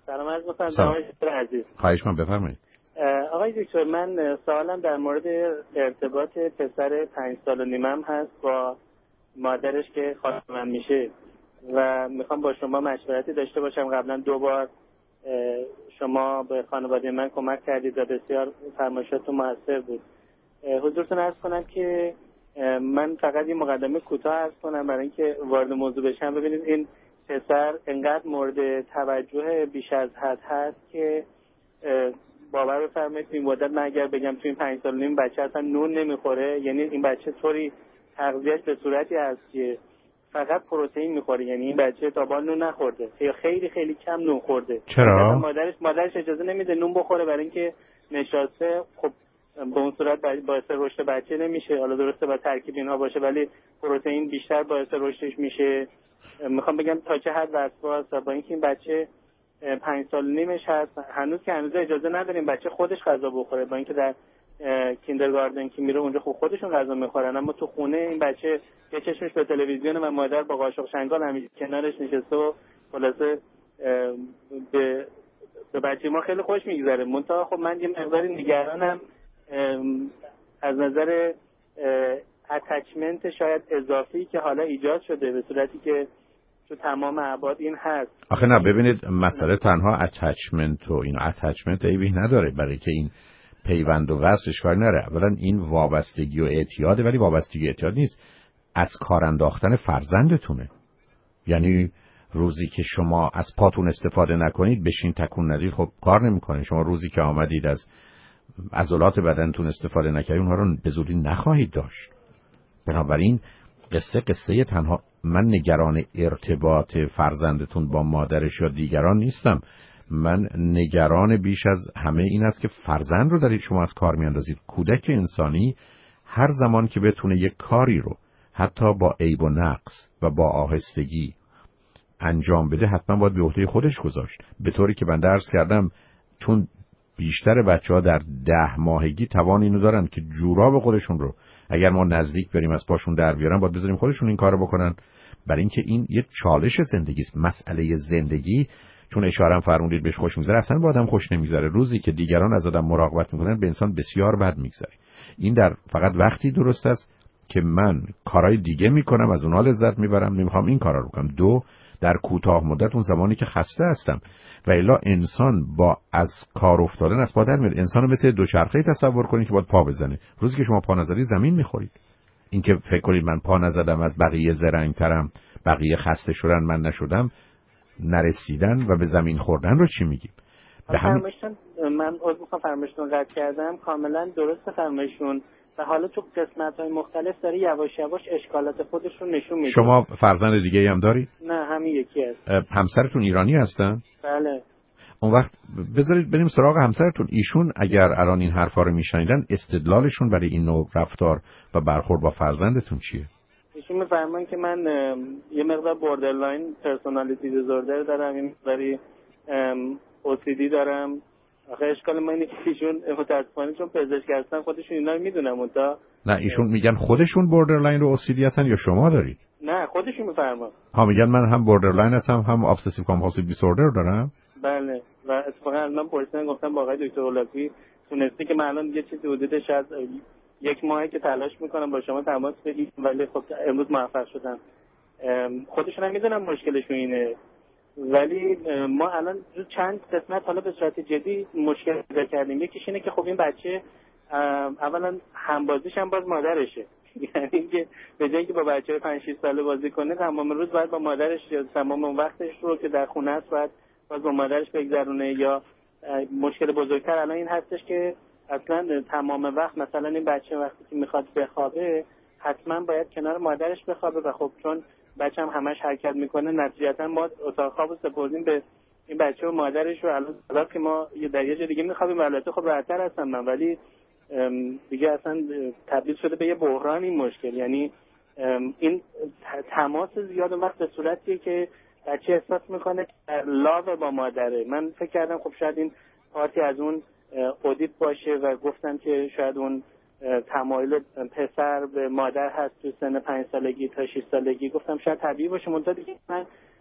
سلام عرض می‌کنم آقای عزیز. خواهش می‌کنم بفرمایید. آقای دکتر، من سوالم در مورد ارتباط پسر 5 سال و نیمم هست با مادرش که خانمم میشه و میخوام با شما مشورتی داشته باشم. قبلا 2 بار شما به خانواده من کمک کردید و بسیار فرمایشاتون موثر بود. حضورتون عرض کنم که من فقط این مقدمه کوتاه عرض کنم برای اینکه وارد موضوع بشم. ببینید این پسر انقدر مورد توجه بیش از حد هست که باور بفرمایید این مدت من اگر بگم تو این 5 سال و نیم بچه اصلا نون نمیخوره، یعنی این بچه طوری تغذیهش به صورتی هست که فقط پروتئین میخوره، یعنی این بچه تا با نون نخورده یا خیلی خیلی کم نون خورده. چرا؟ مادرش اجازه نمیده نون بخوره برای اینکه نشاسته. خب به اون صورت باعث رشد بچه نمیشه. حالا درسته با ترکیب اینها باشه ولی پروتئین بیشتر باعث رشدش میشه. میخوام بگم تا چه حد وسواس با اینکه این بچه 5 سال و نیمش هست هنوز اجازه نداریم بچه خودش غذا بخوره، با اینکه در کیندرگاردن که میره اونجا خوب خودشون غذا میخورن، اما تو خونه این بچه یه چشمش به تلویزیون و مادر با قاشق چنگال همیشه کنارش نشسته و خلاصه به بچه ما خیلی خوش میگذره. منتها خب من یه مقداری نگرانم از نظر اتچمنت شاید اضافی که حالا ایجاد شده به صورتی که تو تمام ابعاد این هست. آخه نه ببینید مسئله تنها اتچمنت و این اتچمنت ایبی نداره، برای که این پیوند و وصلش کار نره. اولا این وابستگی و اعتیاده، ولی وابستگی اعتیاد نیست، از کار انداختن فرزندتونه. یعنی روزی که شما از پاتون استفاده نکنید بشین تکون ندید خب کار نمیکنه. شما روزی که آمدید از عضلات بدنتون استفاده نکردید اونها رو به زودی نخواهید داشت. بنابراین قصه تنها من نگران ارتباط فرزندتون با مادرش یا دیگران نیستم. من نگران بیش از همه این است که فرزند رو دارید شما از کار میاندازید. کودک انسانی هر زمان که بتونه یک کاری رو حتی با عیب و نقص و با آهستگی انجام بده حتما باید به عهده خودش گذاشت. به طوری که من درس کردم چون بیشتر بچه‌ها در 10 ماهگی توان اینو دارن که جوراب خودشون رو اگر ما نزدیک بریم از پاشون در بیارن باید بذاریم خودشون این کارو بکنن، برای اینکه این یه چالش زندگی است. مسئله زندگی چون اشاره فرمودید بهش خوش میگذره، اصلا با آدم خوش نمیگذره. روزی که دیگران از آدم مراقبت میکنن به انسان بسیار بد میگذره. این در فقط وقتی درست است که من کارهای دیگه میکنم از اونها لذت میبرم، نمیخوام این کارا رو کنم. 2 در کوتاه مدت اون زمانی که خسته هستم و الا انسان با از کار افتادن از پا در میاد. انسانو مثل دوچرخه‌ای تصور کنید که باید پا بزنه. روزی که شما پا نزدید زمین میخورید. این که فکر کنید من پا نزدم از بقیه زرنگ‌ترم، بقیه خسته شدن من نشدم، نرسیدن و به زمین خوردن رو چی میگیم؟ فرمایشتون من میخوام فرمایشتون قطع کردم، کاملا درسته فرمایشتون و حالا تو قسمت‌های مختلف داره یواش یواش اشکالات خودش رو نشون میده. شما فرزند دیگه‌ای هم دارید؟ نه همین یکی است. همسرتون ایرانی هستن؟ بله. اون وقت بذارید بریم سراغ همسرتون. ایشون اگر الان این حرفا رو میشنیدن استدلالشون برای این نوع رفتار و برخورد با فرزندتون چیه؟ ایشون میفرمان که من یه مقدار بوردرلاین پرسونالیتی دیزوردر دارم، این مقداری OCD دارم. آخه اشکال من اینه که ایشون متاسفانه چون پزشک هستن خودشون اینا رو میدونن. نه ایشون میگن خودشون بوردرلاین رو OCD هستن یا شما دارید؟ نه خودشون میفرمان. میگن من هم بوردرلاین هستم هم ابسسیو کامپالسیو دیسوردر دارم. بله و اتفاقا من پرسیدن گفتم با آقای دکتر اولاقی تونستی که من الان یه چیزی حدودش از 1 ماهه که تلاش میکنم با شما تماس بگیرم ولی خب امروز موفق شدم. خودشون هم میدونن مشکلشون اینه ولی ما الان چند قسمت حالا به صورت جدی مشکل پیدا کردیم. یکیش اینه که خب این بچه اولا همبازیش هم باز مادرشه، یعنی اینکه به جای اینکه با بچه‌های 5 6 ساله بازی کنه تمام روز باید با مادرش یا تمام وقتش رو که در خونه است باید باز با مادرش بگذرونه. یا مشکل بزرگتر الان این هستش که اصلا تمام وقت مثلا این بچه وقتی که میخواد بخوابه حتما باید کنار مادرش بخوابه و خب چون بچه هم همش حرکت میکنه نتیجتا ما اتاق خواب سپردیم به این بچه و مادرش. و الان که ما در یه جای دیگه میخوابیم البته خب راحت‌تر هستم من ولی دیگه اصلا تبدیل شده به یه بحران این مشکل. یعنی این تماس زیاد وقت به صورتیه که بچه احساس میکنه لاو با مادره. من فکر کردم خب شاید این پارتی از اون اودیت باشه و گفتم که شاید اون تمایل پسر به مادر هست تو سن 5 سالگی تا 6 سالگی. گفتم شاید طبیعی باشه. منتها دیگه من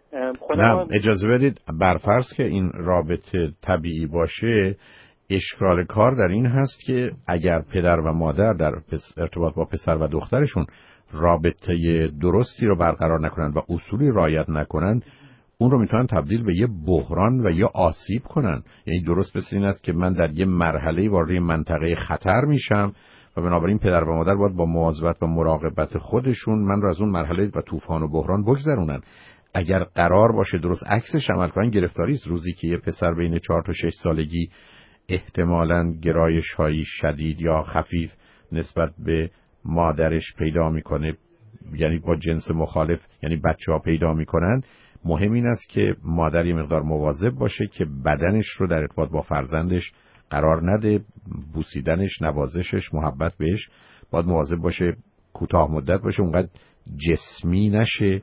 نه اجازه بدید برفرض که این رابطه طبیعی باشه، اشکال کار در این هست که اگر پدر و مادر در ارتباط با پسر و دخترشون رابطه درستی رو برقرار نکنن و اصولی رعایت نکنن، اون رو میتونن تبدیل به یه بحران و یا آسیب کنن. یعنی درست مثل این است که من در یه مرحله وارد منطقه خطر میشم و بنابراین پدر و مادر باید با مواظبت و مراقبت خودشون من رو از اون مرحله و طوفان و بحران بگذرونن. اگر قرار باشه درست عکسش عمل کنن، گرفتاری است. روزی که یه پسر بین 4 تا 6 سالگی احتمالاً گرایش‌های شدید یا خفیف نسبت به مادرش پیدا میکنه، یعنی با جنس مخالف، یعنی بچه‌ها پیدا میکنن، مهم این است که مادر یه مقدار مواظب باشه که بدنش رو در ارتباط با فرزندش قرار نده، بوسیدنش، نوازشش، محبت بهش باید مواظب باشه کوتاه مدت باشه، اونقدر جسمی نشه،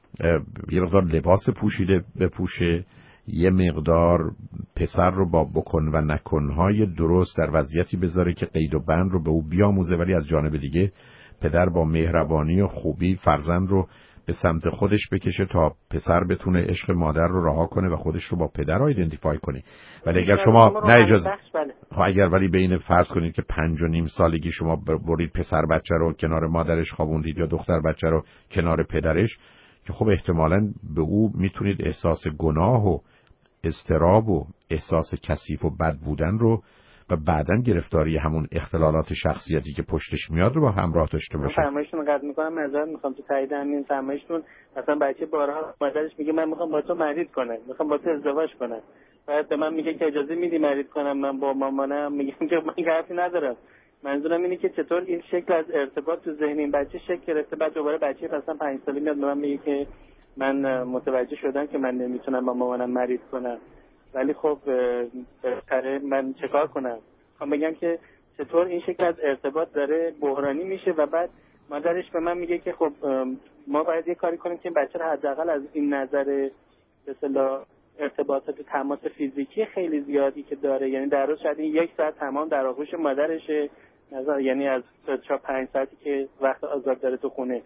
یه مقدار لباس پوشیده بپوشه، یه مقدار پسر رو با بکن و نکنهای درست در وضعیتی بذاره که قید و بند رو به او بیاموزه، ولی از جانب دیگه پدر با مهربانی و خوبی فرزند رو به سمت خودش بکشه تا پسر بتونه عشق مادر رو رها کنه و خودش رو با پدر آیدنتیفای کنه. ولی اگر شما نه اجازه اگر ولی بین فرض کنید که 5.5 سالگی شما برید پسر بچه رو کنار مادرش خوابوندید یا دختر بچه رو کنار پدرش، که خب احتمالاً به او میتونید احساس گناه و اضطراب و احساس کثیف و بد بودن رو و بعداً گرفتاری همون اختلالات شخصیتی که پشتش میاد رو با همراه داشته باشه. فرمایشتون قطع میکنم، معذرت میخوام تو تایید همین فرمایشتون. مثلا بچه بارها مادرش میگه من میخوام با تو مریض کنم، میخوام با تو ازدواج کنم، بعد به من میگه که اجازه میدی مریض کنم؟ من با مامانم میگم که من حرفی ندارم. منظورم اینه که چطور این شکل از ارتباط تو ذهن این بچه شکل گرفته، بعد دوباره بچه مثلا 5 ساله میاد به من میگه که من متوجه شدم که من نمیتونم با مامانم مریض کنم، ولی خب بالاخره من چیکار کنم؟ میخوام بگم که چطور این شکل از ارتباط داره بحرانی میشه و بعد مادرش به من میگه که خب ما باید یه کاری کنیم که این بچه رو حداقل از این نظر به اصطلاح ارتباطات تماس فیزیکی خیلی زیادی که داره، یعنی در روز شاید 1 ساعت تمام در آغوش مادرشه، یعنی از 4-5 ساعتی که وقت آزاد داره تو خونه،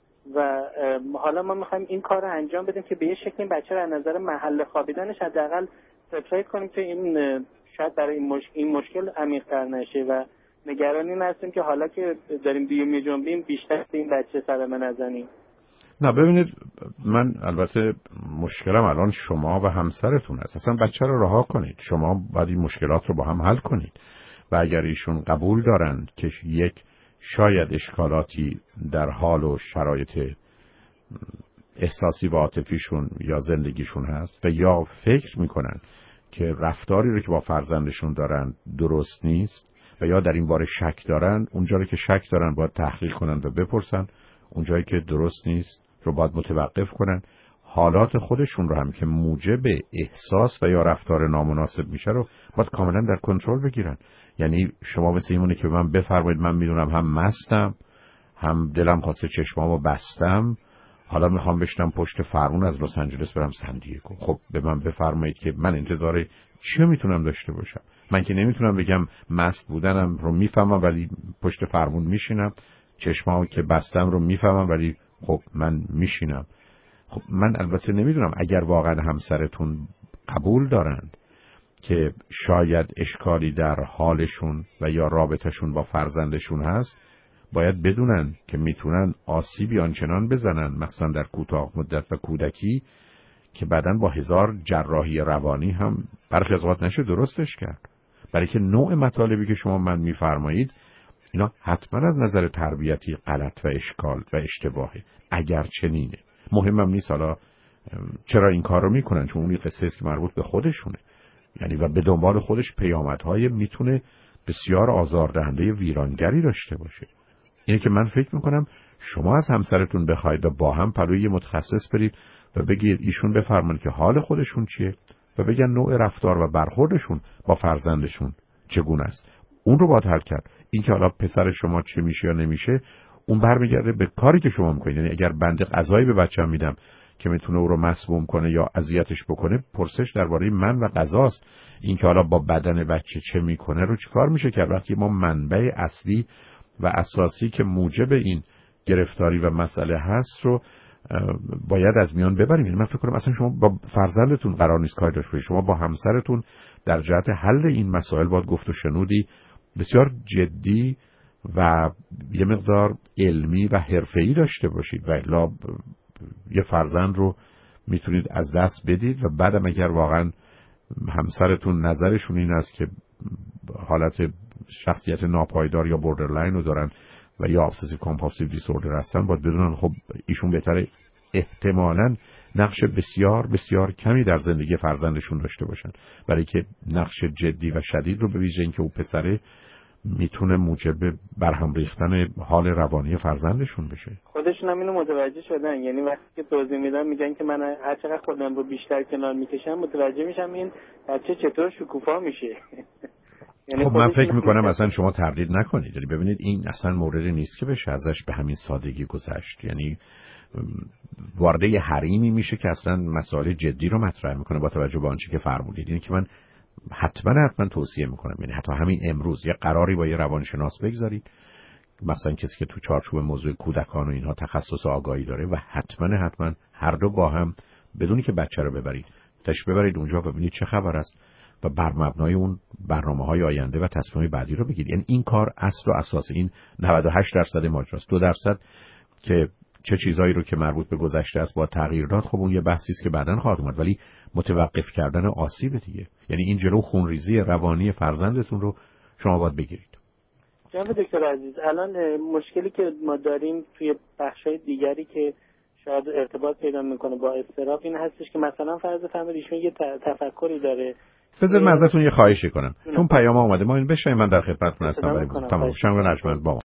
و حالا ما میخوایم این کار رو انجام بدیم که به یه شکلی این بچه رو از نظر محل خوابیدنش حداقل سرپرایز کنیم که این شاید برای این مشکل عمیق‌تر نشه، و نگران این هستیم که حالا که داریم میجنبیم بیشتر به این بچه صدمه نزنیم. نه ببینید، من البته مشکلم الان شما و همسرتون است. اصلا بچه رو رها کنید، شما باید این مشکلات رو با هم حل کنید و اگر ایشون قبول دارند که یک شاید اشکالاتی در حال و شرایط احساسی و عاطفیشون یا زندگیشون هست و یا فکر میکنن که رفتاری رو که با فرزندشون دارن درست نیست و یا در این باره شک دارن، اونجایی که شک دارن باید تحقیق کنن و بپرسن، اونجایی که درست نیست رو باید متوقف کنن، حالات خودشون رو هم که موجب احساس و یا رفتار نامناسب میشه رو باید کاملا در کنترل بگیرن. یعنی شما مثل اینونه که من بفرمایید من میدونم هم مستم، هم دلم خواسته چشمامو بستم، حالا میخوام بشنم پشت فرمون از لس آنجلس برم سن دیگو. خب به من بفرمایید که من انتظار چی میتونم داشته باشم؟ من که نمیتونم بگم مست بودنم رو میفهمم ولی پشت فرمون میشینم، چشمامو که بستم رو میفهمم ولی خب من میشینم. خب من البته نمیدونم اگر واقعا همسرتون قبول دارند که شاید اشکالی در حالشون و یا رابطهشون با فرزندشون هست، باید بدونن که میتونن آسیبی آنچنان بزنن مثلا در کوتاه مدت و کودکی که بعداً با 1000 جراحی روانی هم برخی از اوقات نشه درستش کرد. برای که نوع مطالبی که شما من میفرمایید اینا حتما از نظر تربیتی غلط و اشکال و اشتباهه. اگر چنینه مهمم نیست حالا چرا این کار رو میکنن، چون اون قصه است که مربوط به خودشونه، یعنی و به دنبال خودش پیامدهای میتونه بسیار آزاردهنده ویرانگری داشته باشه. اینه که من فکر میکنم شما از همسرتون بخواید و با هم پلوی یه متخصص برید و بگید ایشون بفرمایید که حال خودشون چیه و بگن نوع رفتار و برخوردشون با فرزندشون چگونه است. اون رو باید حل کرد. این که حالا پسر شما چه میشه یا نمیشه اون برمیگرده به کاری که شما میکنید. یعنی اگر بنده غذایی به بچه‌م میدم که میتونه او رو مسموم کنه یا اذیتش بکنه، پرسش درباره من و غذاست. این که حالا با بدن بچه چه میکنه رو چیکار میشه کرد وقتی ما منبع اصلی و اساسی که موجب این گرفتاری و مسئله هست رو باید از میان ببریم. یعنی من فکر کنم اصلا شما با فرزندتون قرار نیست کاری داشته باشید، شما با همسرتون در جهت حل این مسائل باید گفت و شنودی بسیار جدی و یه مقدار علمی و حرفه‌ای داشته باشید و الا یه فرزند رو میتونید از دست بدید و بعدم اگر واقعا همسرتون نظرشون این است که حالت شخصیت ناپایدار یا بوردرلاین رو دارن و یا ابسسیو کامپالسیو دیسوردر هستن، باید بدونن خب ایشون بهتره احتمالاً نقش بسیار بسیار کمی در زندگی فرزندشون داشته باشن، برای که نقش جدی و شدید رو به ویژه اینکه او پسره میتونه موجب برهم ریختن حال روانی فرزندشون بشه. خودشون هم اینو متوجه شدن، یعنی وقتی که توضیح میدن میگن که من هر چقدر خودم رو بیشتر کنار میکشم متوجه میشم این بچه چطور شکوفا میشه. یعنی خب من فکر میکنم اصلا شما تردید نکنید، یعنی ببینید این اصلا موردی نیست که بشه ازش به همین سادگی گذشت. یعنی وارد یه حریمی میشه که اصلا مسائل جدی رو مطرح میکنه با توجه به آنچه که فرمودید. یعنی که من حتما توصیه میکنم، یعنی حتی همین امروز یه قراری با یه روانشناس بگذارید، مثلا کسی که تو چارچوب موضوع کودکان و اینها تخصص و آگاهی داره و حتما هر دو با هم بدونی که بچه رو ببرید ببرید اونجا ببینید چه خبر است و بر مبنای اون برنامه‌های آینده و تصمیم‌های بعدی رو بگیرید. یعنی این کار اصل و اساس این 98% ماجراست. 2% که چه چیزایی رو که مربوط به گذشته است با تغییر داد، خب اون یه بحثی است که بعداً خواهد اومد، ولی متوقف کردن آسیب دیگه. یعنی این جلو خونریزی روانی فرزندتون رو شما باید بگیرید. جناب دکتر عزیز، الان مشکلی که ما داریم توی بخشای دیگری که شاید ارتباط پیدا میکنه با اضطراب این هستش که مثلا فرض فرمایید ایشون یه تفکری داره. بذار من ازتون یه خواهشی کنم، چون پیام اومده ما این بشیم، من در خدمتتون هستم. تمام شنگ نجمن با